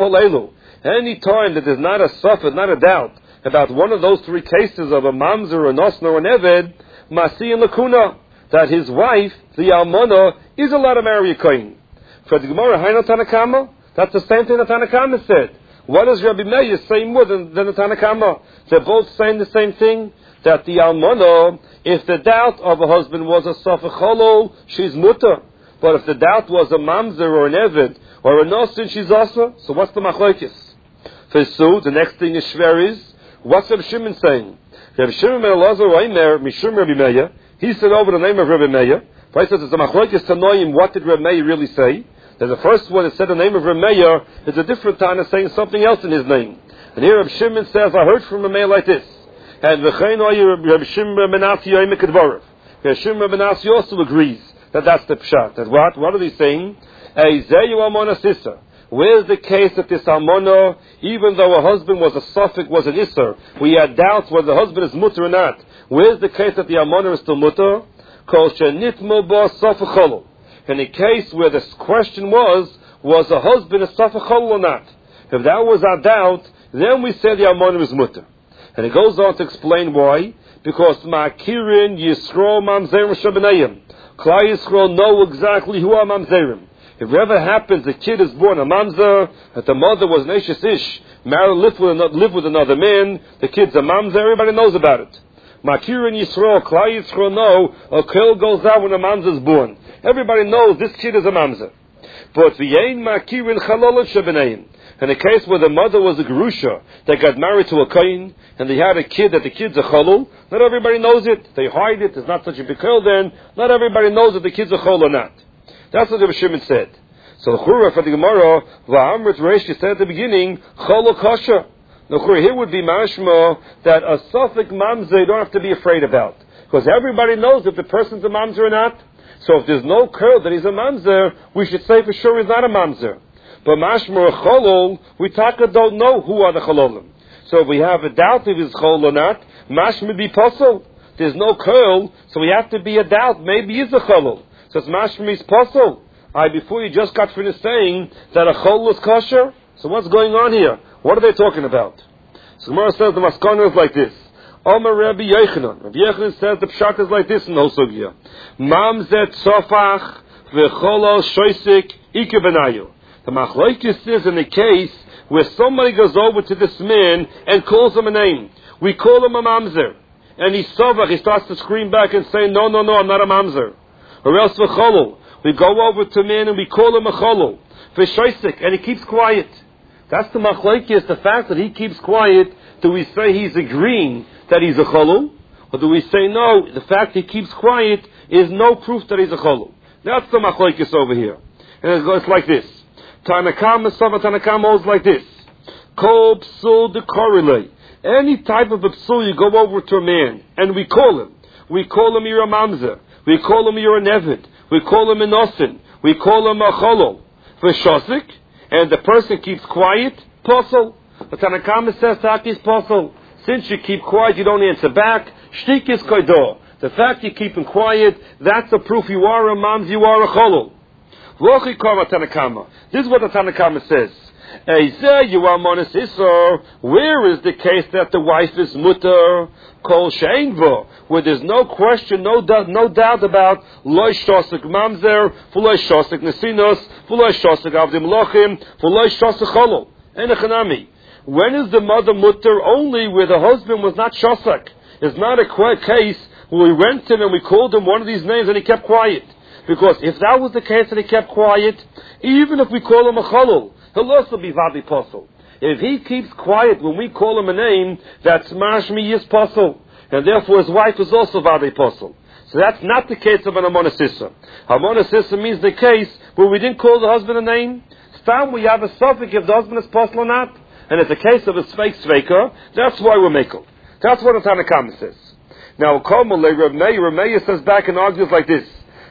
Any time that there's not a suffer, not a doubt about one of those three cases of a mamzer, a nosner, or an eved, masi and lakuna, that his wife, the almana, is allowed to marry a kohen. For the Gemara, Haino Tanakama, that's the same thing that Tanakama said. What does Rabbi Meir say more than the Tanakama? They're both saying the same thing, that the almana, if the doubt of a husband was a safek cholol, she's mutter. But if the doubt was a mamzer or an eved or a nosin, she's asa. So what's the machlokes? For so the next thing is shver is, what's Rabbi Shimon saying? Rabbi Shimon ben Elazar Oimer Mishum Rabbi Meir. He said over the name of Rabbi Meir. He says it's a machlokes to know him. What did Rabbi Meir really say? There's the first one that said the name of Rabbi Meir. There's a different time saying something else in his name. And here Rabbi Shimon says, I heard from Rabbi Meir like this. And Rabbi Shimon ben Asi Oimer Kedvorav. Rabbi Shimon ben Asi also agrees that that's the pshat. That what? What are they saying? Eizeyu almona sissa. Where's the case that this almona, even though her husband was a suffix, was an isser, we had doubts whether the husband is mutter or not. Where's the case that the almona is still mutter? Kol shenitmo bo safek cholol. In the case where the question was the husband a safek cholol or not? If that was our doubt, then we say the almona is mutter. And it goes on to explain why. Because ma'kirin yisro mamzerim shabenayim. Klal Yisrael know exactly who are mamzerim. If it ever happens the kid is born a mamzer, that the mother was an eshes ish, married, live with another man, the kid's a mamzer, everybody knows about it. Makir in Yisrael, Klal Yisrael know, a kill goes out when a mamzer is born. Everybody knows this kid is a mamzer. But v'yein makir in chalol shebeneim. In a case where the mother was a gerusha that got married to a kohen, and they had a kid that the kid's a cholul, not everybody knows it. They hide it. It's not such a big deal then. Not everybody knows that the kid's a chol or not. That's what Rabbi Shimon said. So the Chura for the Gemara, V'amrit Reish said at the beginning, chol or kosher. The Chura here would be mashma that a suffix mamzer you don't have to be afraid about. Because everybody knows if the person's a mamzer or not. So if there's no curl that he's a mamzer, we should say for sure he's not a mamzer. But mashma or cholol, we don't know who are the chololim. So if we have a doubt if he's chol or not, mashma be posel. There's no curl, so we have to be a doubt. Maybe he's a cholol. So it's mashma is posel. Before you just got finished saying that a chol is kosher. So what's going on here? What are they talking about? So Gemara says the maskana is like this. Omer Rabbi Yochanan. Rabbi Yochanan says the pshat is like this in the whole sugya. Mamzet sofach v'cholo shoisik ike benayu. The machlokes is in the case where somebody goes over to this man and calls him a name. We call him a mamzer. And he starts to scream back and say, no, I'm not a mamzer. Or else v'cholol. We go over to man and we call him a cholol. V'shoisik. And he keeps quiet. That's the machlokes, the fact that he keeps quiet. Do we say he's agreeing that he's a cholol? Or do we say no, the fact he keeps quiet is no proof that he's a cholol? That's the machlokes over here. And it's like this. Tanakama is like this. Kol psul de korele. Any type of a psul, you go over to a man, and we call him. We call him you're a mamzer. We call him you're an eved. We call him an osin. We call him a cholol. V'shosik, and the person keeps quiet, posel. The Tanakama says that is posel. Since you keep quiet, you don't answer back. Shtik is koidor. The fact you keep him quiet, that's a proof you are a mamzer, you are a cholol. This is what the Tanakama says. Where is the case that the wife is mutter? Kol she'envo, where there's no question, no doubt about loy shosek mamzer, v'loy shosek nesinos, v'loy shosek avdim lochim, v'loy shosek cholol. Enechanami. When is the mother mutter? Only where the husband was not shosek. It's not a case where we went to him and we called him one of these names and he kept quiet. Because if that was the case and he kept quiet, even if we call him a cholol, he'll also be vadi posel. If he keeps quiet when we call him a name, that's mashmi is posel. And therefore his wife is also vadi posel. So that's not the case of an amona sissa. Amona sissa means the case where we didn't call the husband a name. Stam we have a suffix if the husband is posel or not. And it's a case of a sveika, that's why we're makel. That's what the Tanakama says. Now, Reb Meir says back and argues like this.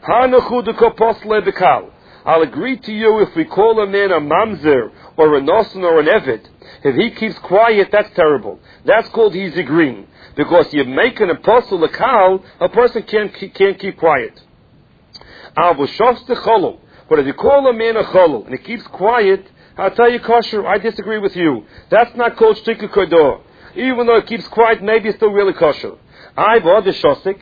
I'll agree to you if we call a man a mamzer or a nosen or an eved. If he keeps quiet, that's terrible. That's called he's agreeing. Because you make an apostle a kal, a person can't keep quiet. But if you call a man a cholol and he keeps quiet, I'll tell you kosher, I disagree with you. That's not called shtika kodo. Even though it keeps quiet, maybe it's still really kosher. I bought the shosik.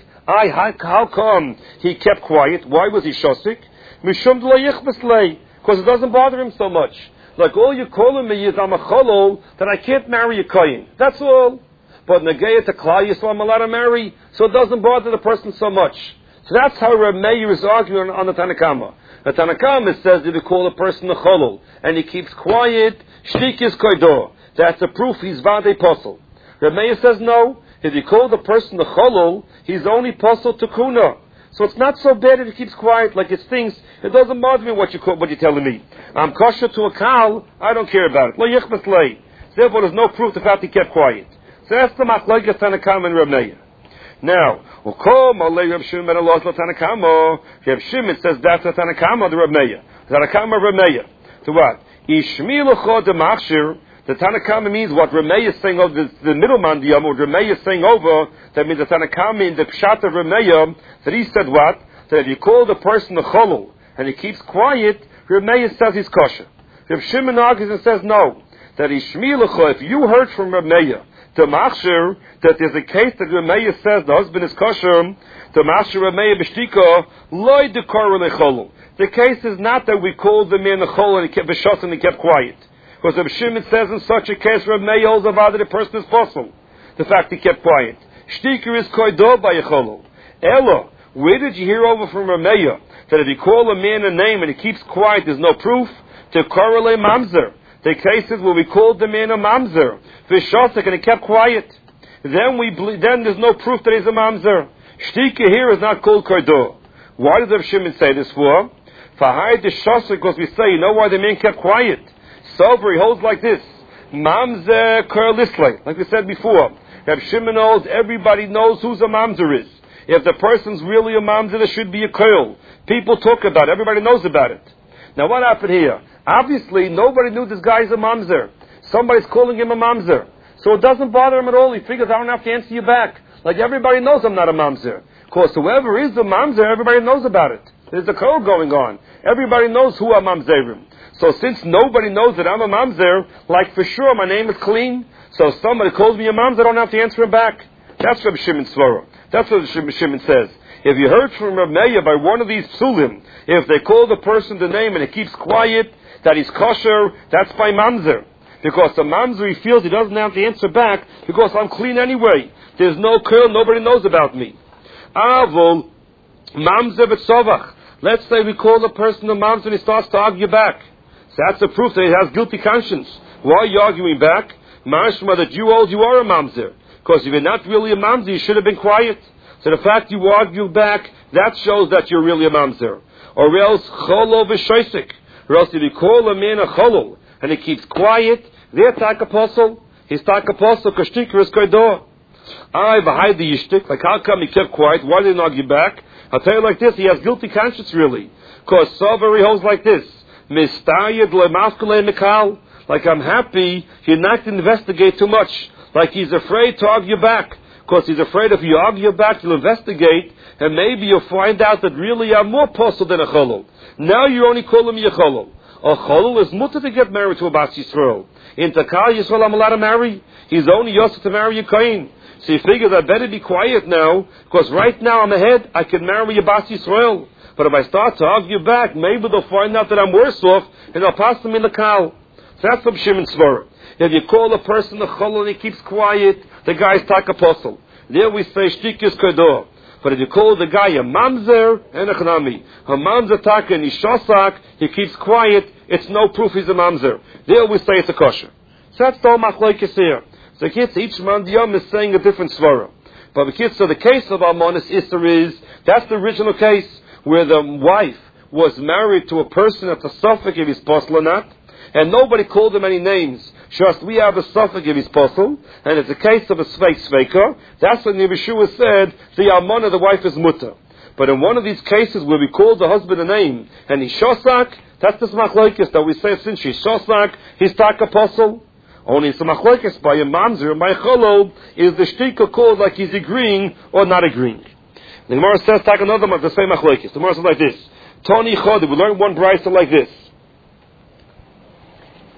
How come he kept quiet? Why was he shosik? Mishum d'lo yichbeslei. Because it doesn't bother him so much. Like all you're calling me is I'm a cholol, that I can't marry a kohen. That's all. But Negea to Klal Yisrael, I'm allowed to marry, so it doesn't bother the person so much. So that's how Reb Meir is arguing on the Tanakama. The Tanakama says if you call a person a cholol, and he keeps quiet, shtik is koidor. That's a proof he's vade posel. Reb Meir says no. If you call the person a cholol, he's only posel to kuna. So it's not so bad if he keeps quiet, like it stinks. It doesn't bother me what you're telling me. I'm kosher to a kal, I don't care about it. Lo yichbas lei. Therefore there's no proof the fact he kept quiet. So that's the machlokes Tanakama and Reb Meir. Now, Reb Shimon ben Elazar Tanakama. Reb Shimon says that's the Tanakama, the Reb Meir. Tanakama Reb Meir. To what? Ishmi l'cho de machshir. The Tanakama means what Reb Meir is saying over the middleman, the Yom, Reb Meir is saying over, that means the Tanakama in the Pshat of Reb Meir, that he said what? That if you call the person a cholol, and he keeps quiet, Reb Meir says he's kosher. Reb Shimon argues and says no. That Ishmi l'cho, if you heard from Reb Meir, the machshir, that there's a case that Reb Meir says the husband is kosher, the machshir Reb Meir b'shtika, loy dekor lecholol. The case is not that we called the man a chol and he kept b'shos and he kept quiet. Because Reb Shimon says in such a case, Reb Meir holds about that the person is possible. The fact he kept quiet. Shtika is koido by a cholol. Ella, where did you hear over from Reb Meir that if you call a man a name and he keeps quiet, there's no proof? To korele mamzer. The cases where we called the man a mamzer, v'shosek, and he kept quiet. Then there's no proof that he's a mamzer. Shtika here is not called koido. Why does Reb Shimon say this for? For high the shosek, because we say, you know why the man kept quiet? Sober, he holds like this. Mamzer kurlisle, like we said before. Reb Shimon holds, everybody knows who's a mamzer is. If the person's really a mamzer, there should be a kurl. People talk about it. Everybody knows about it. Now what happened here? Obviously, nobody knew this guy's a mamzer. Somebody's calling him a mamzer. So it doesn't bother him at all. He figures, I don't have to answer you back. Like everybody knows I'm not a mamzer. Of course, whoever is a mamzer, everybody knows about it. There's a code going on. Everybody knows who I'm mamzerim. So since nobody knows that I'm a mamzer, like for sure my name is clean, so if somebody calls me a mamzer, I don't have to answer him back. That's Reb Shimon's svara. That's what Reb Shimon says. If you heard from Reb Meir by one of these psulim, if they call the person the name and it keeps quiet, that he's kosher, that's by mamzer. Because the mamzer, he feels he doesn't have to answer back, because I'm clean anyway. There's no curl, nobody knows about me. Avol, mamzer b'tzovach. Let's say we call the person a mamzer and he starts to argue back. So that's a proof that he has guilty conscience. Why are you arguing back? Mashma, that you hold you are a mamzer. Because if you're not really a mamzer, you should have been quiet. So the fact you argue back, that shows that you're really a mamzer. Or else, cholo v'shoisik. Or else if you call a man a cholol, and he keeps quiet, they're tak apostle. He's tak apostle, kashtikar is koidor. I behind the yishtik, like how come he kept quiet? Why didn't he argue back? I'll tell you like this, he has guilty conscience really. Because Sover, he holds like this. Mistayed le'mafkele mikal. Like I'm happy, he's not to investigate too much. Like he's afraid to argue back. Because he's afraid if you argue back, you'll investigate, and maybe you'll find out that really I'm more possible than a cholol. Now you're only calling me a cholol. A cholol is mutter to get married to a Bas Yisrael. In Takal Yisrael, I'm allowed to marry. He's only yosef to marry a kohen. So he figures I better be quiet now, because right now I'm ahead, I can marry a Bas Yisrael. But if I start to argue back, maybe they'll find out that I'm worse off, and they'll pass them in the kal. So that's from Shimon's svara. If you call a person a cholol and he keeps quiet, the guy's tak apostle. There we say shtik is kodor. But if you call the guy a mamzer and a chnami, a mamzer tak and shosak, he keeps quiet, it's no proof he's a mamzer. There we say it's a kosher. So that's the machlokes here. So kids, each mandiyam is saying a different svara. But the kids, so the case of Almonis Isser is, that's the original case where the wife was married to a person at the suffix if he's possible or not, and nobody called him any names. Just we have a suffix if he's possible, and it's a case of a sveika. That's when the Yeshua said the almana, the wife, is mutter. But in one of these cases where we called the husband a name and he's shosak, that's the machlokes that we say since she's shosak, he's tak apostle. Only it's the machlokes by a mamzer and by a cholol is the shtika called like he's agreeing or not agreeing. The Gemara says tak another one, the same machlokes. The Gemara says like this: Toni chod. We learn one brayso like this.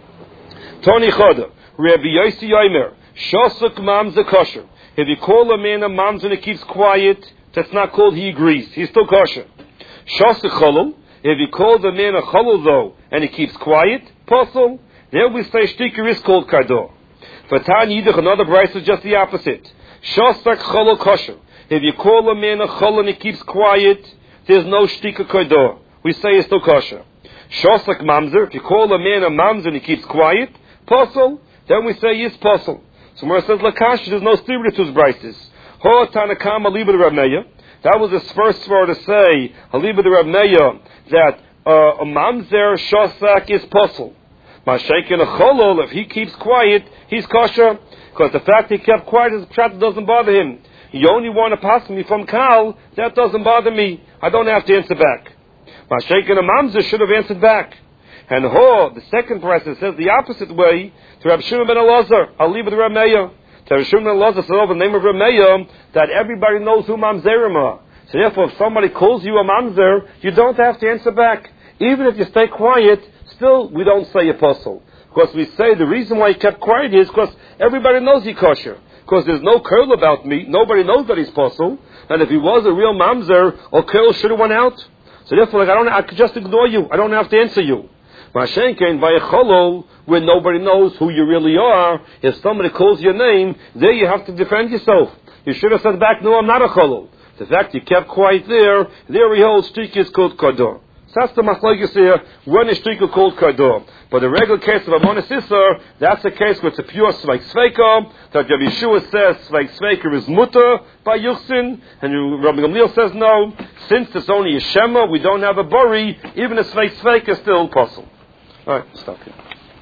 Tony Choda, Rabbi Yossi Yomer, Shosuk Mamzer kosher. If you call a man a mamzer and he keeps quiet, that's not called he agrees. He's still kosher. Shosuk Cholol, if you call the man a Cholol though, and he keeps quiet, Posel, there we say Shtiker is called Kardor. For Tan Yidich, another Bryce is just the opposite. Shosuk Cholol kosher. If you call a man a Cholol and he keeps quiet, there's no Shtiker Kardor. We say he's still kosher. Shosuk Mamzer, if you call a man a mamzer and he keeps quiet, Posel, then we say yes, Posel. So where it says Lakash, there's no theory to his brises. Ho Tanakam Aliba de Rav Meir. That was his first word to say, Aliba de Rav Meir, that a mamzer shosak is posel. Mashenkin a cholol, if he keeps quiet, he's kosher. Because the fact he kept quiet is pshat doesn't bother him. You only want to pass me from Kal, that doesn't bother me. I don't have to answer back. Mashenkin a mamzer should have answered back. And the second person says the opposite way to Rabbi Shimon ben Elazar. I'll leave it to Rabbi Meir. To Rabbi Shimon ben Elazar says over the name of Rabbi Meir that everybody knows who mamzerim are. So therefore, if somebody calls you a mamzer, you don't have to answer back. Even if you stay quiet, still we don't say apostle. Because we say the reason why he kept quiet is because everybody knows he's kosher. Because there's no curl about me. Nobody knows that he's apostle. And if he was a real mamzer, a curl should have went out. So therefore, I could just ignore you. I don't have to answer you. Mashenkein by a cholol, where nobody knows who you really are, if somebody calls your name, there you have to defend yourself. You should have said back, no, I'm not a cholol. The fact you kept quiet there we hold shtik is called kador. So that's the machlokes here, when is shtik called kador. But the regular case of Amonis Isser, that's a case where it's a pure Sveik Sveika, that Rabbi Yeshua says Sveik Sveika is mutter by Yuchsin, and Rabbi Gamliel says no, since it's only a Shema, we don't have a Bori, even a Sveik Sveika is still possible. All right, stop here.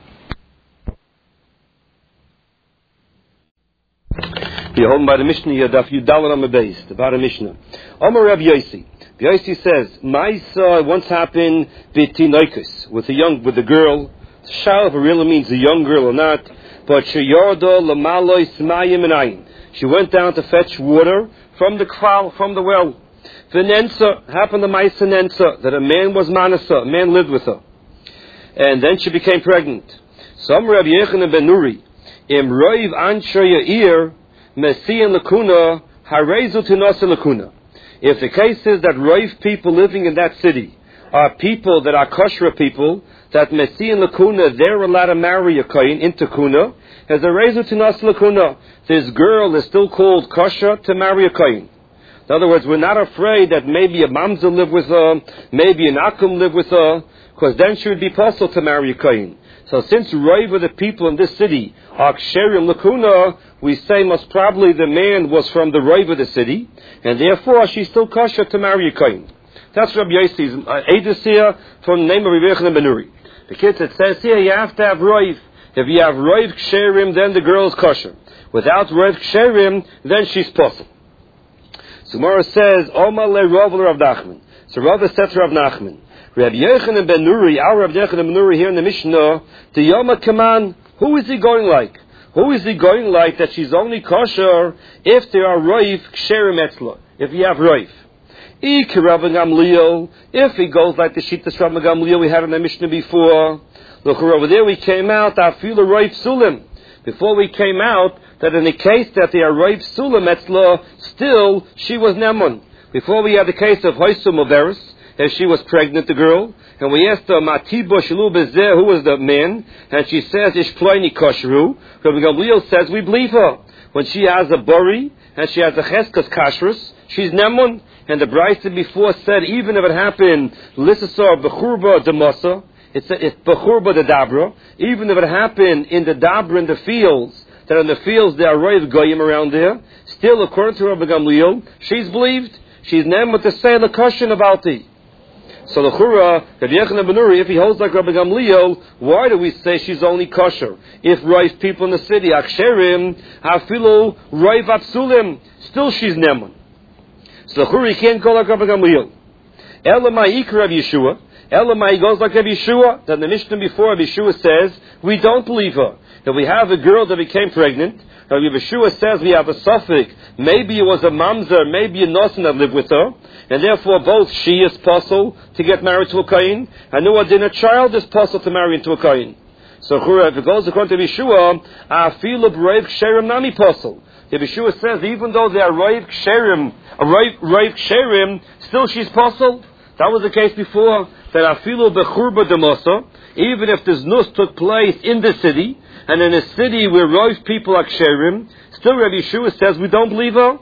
You're holding by the Mishnah here, Daf Yudalan on the base, the bottom Mishnah. Omar Rabbi Yossi. Yossi says, my son once happened bitinoikus with the girl. Shal if it really means a young girl or not, but sheyordo lamaloi smayim enayin. She went down to fetch water from the well. Venensa happened to Maisa Nensa that a man was manasa, a man lived with her. And then she became pregnant. Some Rabbi Yechanan ben Nuri, im roiv ansher yair, mesian lakuna, harezu tinasa lakuna. If the case is that roiv people living in that city are people that are kosher people, that mesian lakuna, they're allowed to marry a kohen into kuna, as a rezu tinasa lakuna, this girl is still called kosher to marry a kohen. In other words, we're not afraid that maybe a mamzer live with her, maybe an akum live with her, because then she would be possible to marry a kohen. So since Roiv of the people in this city are ksherim lakuna, we say most probably the man was from the Roiv of the city, and therefore she's still kosher to marry a kohen. That's Rabbi Yossi's Eidos here from the name of Rabbi Yechanan ben Nuri. The kids, it says here you have to have Roiv. If you have Roiv ksherim, then the girl is kosher. Without Roiv ksherim, then she's possible. So Gemara says, Omar le Rav Rav Nachman. So Rav said to Rav Nachman, Rabbi Yechanan ben Nuri, our Rabbi Yechanan ben Nuri here in the Mishnah, the Yoma Kaman, who is he going like? Who is he going like that she's only kosher if there are Roiv ksherim etzla, if you have Roiv? Ik Rabbi Gamliel, if he goes like the Shittas Rabbi Gamliel we had in the Mishnah before, look over there we came out, Afila Roiv Sulim. Before we came out, that in the case that they are Roiv Sulim etzla, still she was Nemun. Before we had the case of Hoysum Averis, as she was pregnant, the girl, and we asked her, Matibo Shalu Bezeh, who was the man, and she says, Ishploini Kosheru. Rabbi Gamliel says, we believe her. When she has a Bori, and she has a Cheskas Kashrus, she's Nemun. And the Brisa before said, even if it happened, Lissasar Bechurba Demasa, it's Bechurba the Dabra, even if it happened in the Dabra in the fields, that in the fields there are Roiv Goyim around there, still according to Rabbi Gamliel, she's believed. She's Nemun to say the question about thee. So the Chura, Rabbi Yechanan ben Nuri, if he holds like Rabbi Gamliel, why do we say she's only kosher? If Roiv people in the city, Aksherim, Hafilu, Roiv Apsulim, still she's Nemun. So the Chura, he can't go like Rabbi Gamliel. Elamai Ikra Rabbi Yeshua, Elamai goes like Rabbi Yeshua, then the Mishnah before Rabbi Yeshua says, we don't believe her. If we have a girl that became pregnant, Rabbi Yeshua says we have a suffix, maybe it was a mamzer, maybe a nosen that lived with her, and therefore both she is possible to get married to a kohen, and Noah a child is possible to marry into a kohen. So if it goes according to Yeshua, afilu b'roiv ksherim nami posel. The Yeshua says even though they are roiv ksherim, still she's posel. That was the case before. That afilu bechurba demosa, even if this nus took place in the city, and in a city where roiv people are ksherim, still Rabbi Yeshua says we don't believe her.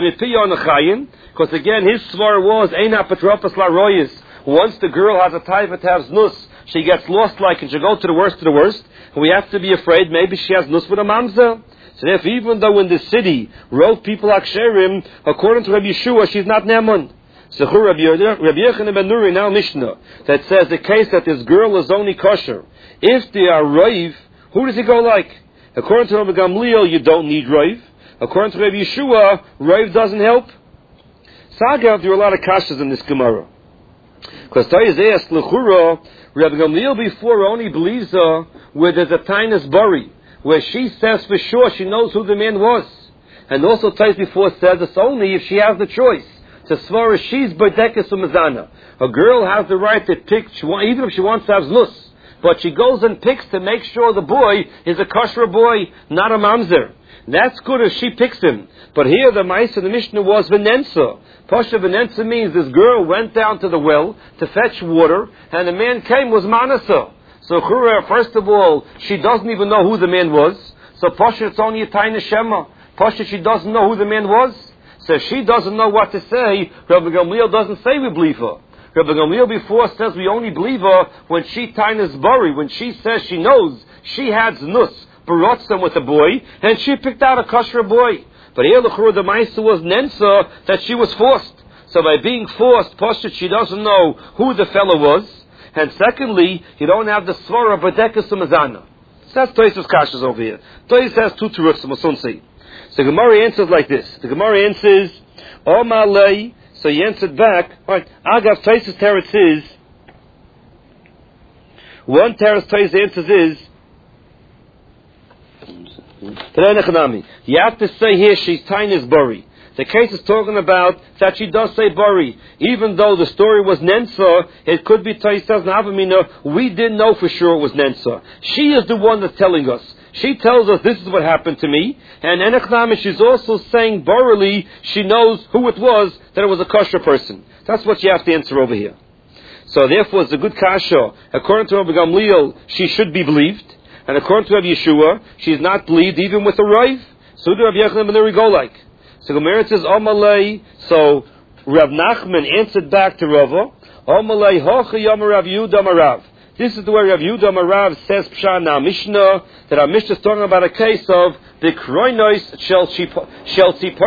Because again, his svar was Eina Petropas La Royas. Once the girl has a taiva to have nus, she gets lost and she go to the worst. And we have to be afraid maybe she has nus with a mamza. So if even though in the city road people are ksherim, according to Rabbi Yeshua, she's not neman. So Rabbi Yochanan ben Nuri now Mishnah that says the case that this girl is only kosher. If they are roiv, who does he go like? According to Rabbi Gamliel, you don't need roiv. According to Rabbi Yeshua, roiv doesn't help. Sagav, there are a lot of kashas in this Gemara. Because Tayez asked, L'chura, Rabbi Gamliel before only believes her where there's a tainus bari, where she says for sure she knows who the man was. And also Tayez before says it's only if she has the choice. To svar she's b'dekes u'mazana. A girl has the right to pick, even if she wants to have znus. But she goes and picks to make sure the boy is a kosher boy, not a mamzer. That's good if she picks him. But here the Ma'aseh of the Mishnah was Venensa. Pasha Venensa means this girl went down to the well to fetch water, and the man came was Manasa. So first of all, she doesn't even know who the man was. So Pasha, it's only a Taina Shema. Pasha, she doesn't know who the man was. So she doesn't know what to say. Rabbi Gamliel doesn't say we believe her. Rabbi Gamliel before says we only believe her when she Tainas Bari, when she says she knows she had Znus. Barotzam with a boy, and she picked out a kosher boy. But here the Ma'aseh was Nensa, that she was forced. So by being forced, Poshet, she doesn't know who the fellow was. And secondly, you don't have the Svara B'dekas Mazana. So that's Toysa's kashas over here. Toysa has two terutzim, Masunsi. So Gemara answers like this. The Gemara answers, O Malay, so he answered back, alright, Agav Toysa's teretz is, one teretz Toysa answers is, you have to say here she's Tainis Bari. The case is talking about that she does say Bari. Even though the story was Nensa, it could be Taisaz Navamina. We didn't know for sure it was Nensa. She is the one that's telling us. She tells us this is what happened to me. And Enechnami, she's also saying Barili, she knows who it was, that it was a kosher person. That's what you have to answer over here. So therefore it's a good kasha. According to Rabbi Gamliel, she should be believed. And according to Rabbi Yeshua, she is not believed even with a raiv. So do Rabbi Yochanan ben Nuri go like. So Gemara says, Omalei, so Rav Nachman answered back to Rava, Omalei hocha yom Rav Yehuda Marav. This is the way Rav Yehuda Marav says Pshan now Mishnah, that our Mishnah is talking about a case of the kroinos shel tzipor